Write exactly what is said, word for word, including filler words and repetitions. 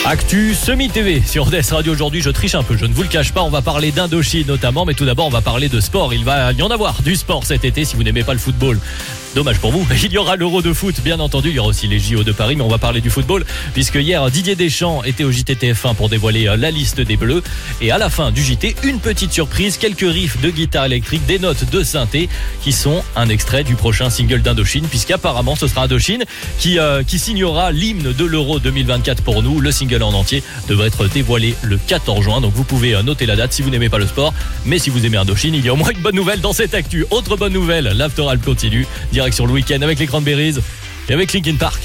Actu Semi-T V sur O D S Radio aujourd'hui, je triche un peu, je ne vous le cache pas, on va parler d'Indochine notamment, mais tout d'abord on va parler de sport. Il va y en avoir du sport cet été si vous n'aimez pas le football. Dommage pour vous, il y aura l'Euro de foot, bien entendu, il y aura aussi les J O de Paris, mais on va parler du football, puisque hier Didier Deschamps était au J T T F un pour dévoiler la liste des Bleus, et à la fin du J T, une petite surprise, quelques riffs de guitare électrique, des notes de synthé, qui sont un extrait du prochain single d'Indochine, puisqu'apparemment ce sera Indochine qui, euh, qui signera l'hymne de l'Euro deux mille vingt-quatre pour nous. Le single en entier devrait être dévoilé le quatorze juin, donc vous pouvez noter la date si vous n'aimez pas le sport, mais si vous aimez Indochine, il y a au moins une bonne nouvelle dans cette actu. Autre bonne nouvelle, l'Afteralp continue, direction le week-end avec les Cranberries et avec Linkin Park.